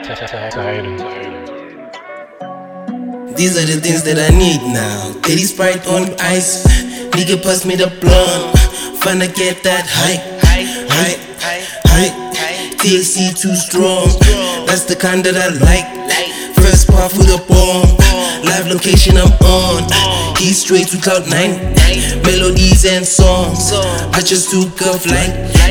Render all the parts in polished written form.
These are the things that I need now. Teddy Sprite on ice. Nigga pass me the blunt. Finna get that high. THC too strong. That's the kind that I like. First puff with a bomb. Live location I'm on. He's straight to Cloud 9. Melodies and songs. I just took a flight.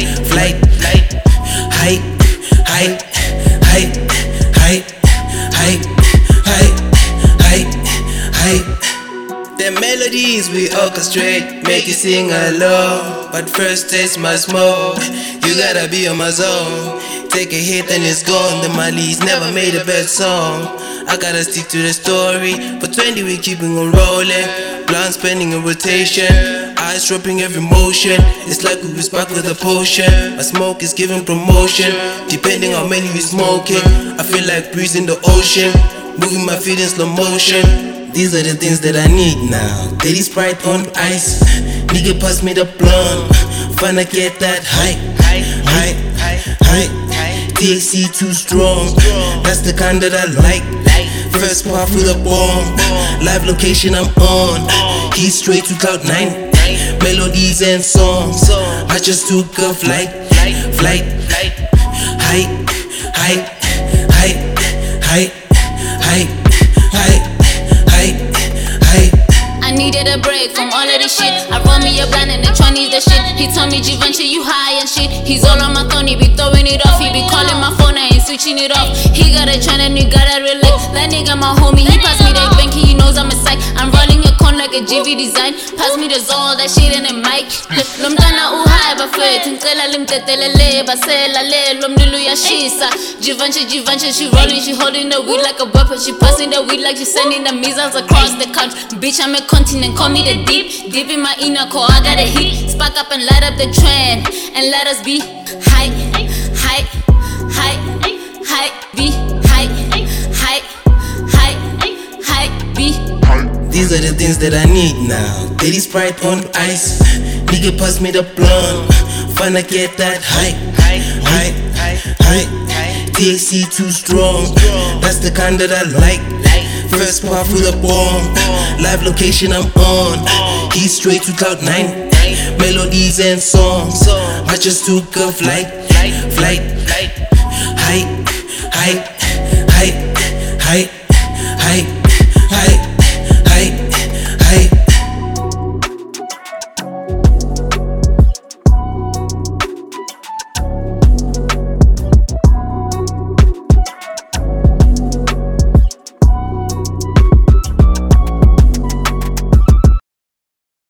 The melodies we orchestrate, make you sing along. But first taste my smoke, you gotta be on my zone. Take a hit and it's gone, the Mali's never made a bad song. I gotta stick to the story, for 20 we keeping on rolling. Blind spending in rotation, eyes dropping every motion. It's like we was back with a potion. My smoke is giving promotion, depending how many we smoking. I feel like breezing the ocean, moving my feet in slow motion. These are the things that I need now. Teddy Sprite on ice. Nigga pass me the blunt. Finna get that high. THC too strong. That's the kind that I like. First puff with a bomb. Live location I'm on. He's straight to Cloud 9. Melodies and songs. I just took a flight. I needed a break from all of this shit. I run me a blind and the tron needs the shit. He told me Givenchy you high and shit. He's all on my phone, he be throwing it off. He be calling my phone, I ain't switching it off. He got a trend and you gotta relax. That nigga my homie, he pass me that banky, he knows I'm a psych. I'm rolling a con like a GV design. Pass me the Zol, that shit in the mic. Lomtana uhai bafethu ngicela limtetelele baselale lomnilu yashisa. Givenchy she rolling, she holding the weed like a weapon. She passing the weed like she sending the missiles across the country. Bitch, I'm a continent, call me the deep in my inner core, I got a heat. Spark up and light up the trend, and let us be high, be high, be. These are the things that I need now. Teddy Sprite on ice. Nigga pass me the blunt. Finna get that high. THC too strong. That's the kind that I like. First puff with a bomb. Live location I'm on. He's straight to Cloud 9. Melodies and songs. I just took a flight. High.